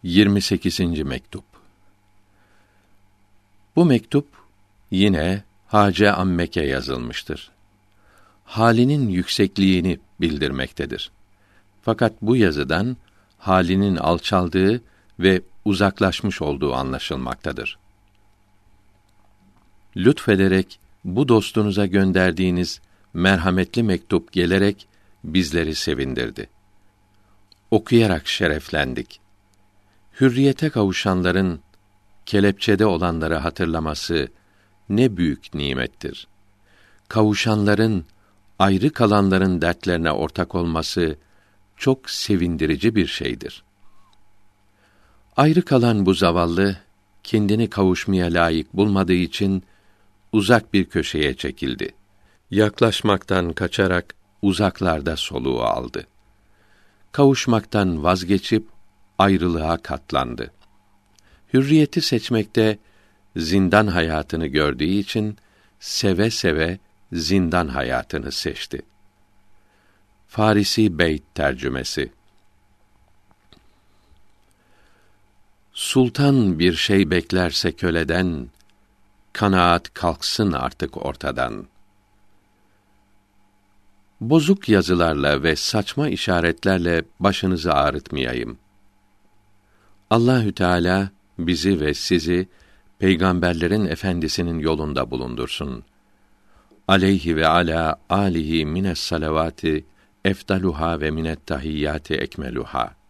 28. mektup. Bu mektup yine Hace Ammek'e yazılmıştır. Halinin yüksekliğini bildirmektedir. Fakat bu yazıdan halinin alçaldığı ve uzaklaşmış olduğu anlaşılmaktadır. Lütfederek bu dostunuza gönderdiğiniz merhametli mektup gelerek bizleri sevindirdi. Okuyarak şereflendik. Hürriyete kavuşanların kelepçede olanları hatırlaması ne büyük nimettir. Kavuşanların ayrı kalanların dertlerine ortak olması çok sevindirici bir şeydir. Ayrı kalan bu zavallı kendini kavuşmaya layık bulmadığı için uzak bir köşeye çekildi. Yaklaşmaktan kaçarak uzaklarda soluğu aldı. Kavuşmaktan vazgeçip ayrılığa katlandı. Hürriyeti seçmekte zindan hayatını gördüğü için seve seve zindan hayatını seçti. Farisi Beyt tercümesi. Sultan bir şey beklerse köleden, kanaat kalksın artık ortadan. Bozuk yazılarla ve saçma işaretlerle başınızı ağrıtmayayım. Allahü Teala bizi ve sizi peygamberlerin efendisinin yolunda bulundursun. Aleyhi ve ala alihi mines salavati efdaluha ve minet tahiyyati ekmeluha.